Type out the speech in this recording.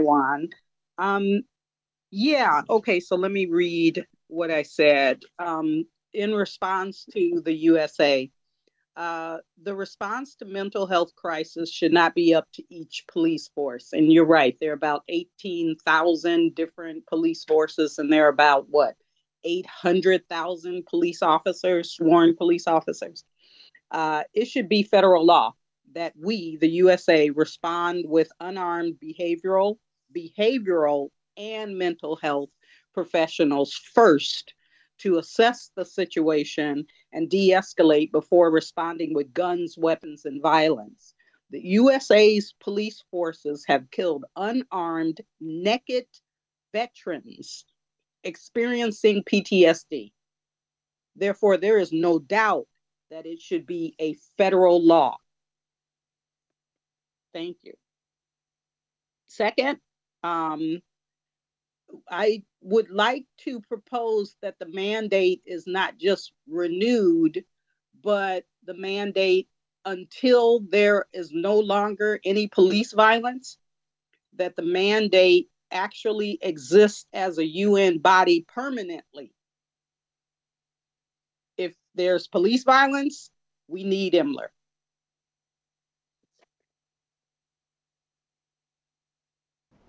Taiwan. Um, yeah, okay, so let me read what I said. In response to the USA, the response to mental health crisis should not be up to each police force. And you're right, there are about 18,000 different police forces, and there are about what, 800,000 police officers, sworn police officers. It should be federal law that we, the USA, respond with unarmed behavioral and mental health professionals first to assess the situation and de escalate before responding with guns, weapons, and violence. The USA's police forces have killed unarmed, naked veterans experiencing PTSD. Therefore, there is no doubt that it should be a federal law. Thank you. Second, um, I would like to propose that the mandate is not just renewed, but the mandate until there is no longer any police violence, that the mandate actually exists as a UN body permanently. If there's police violence, we need Himmler.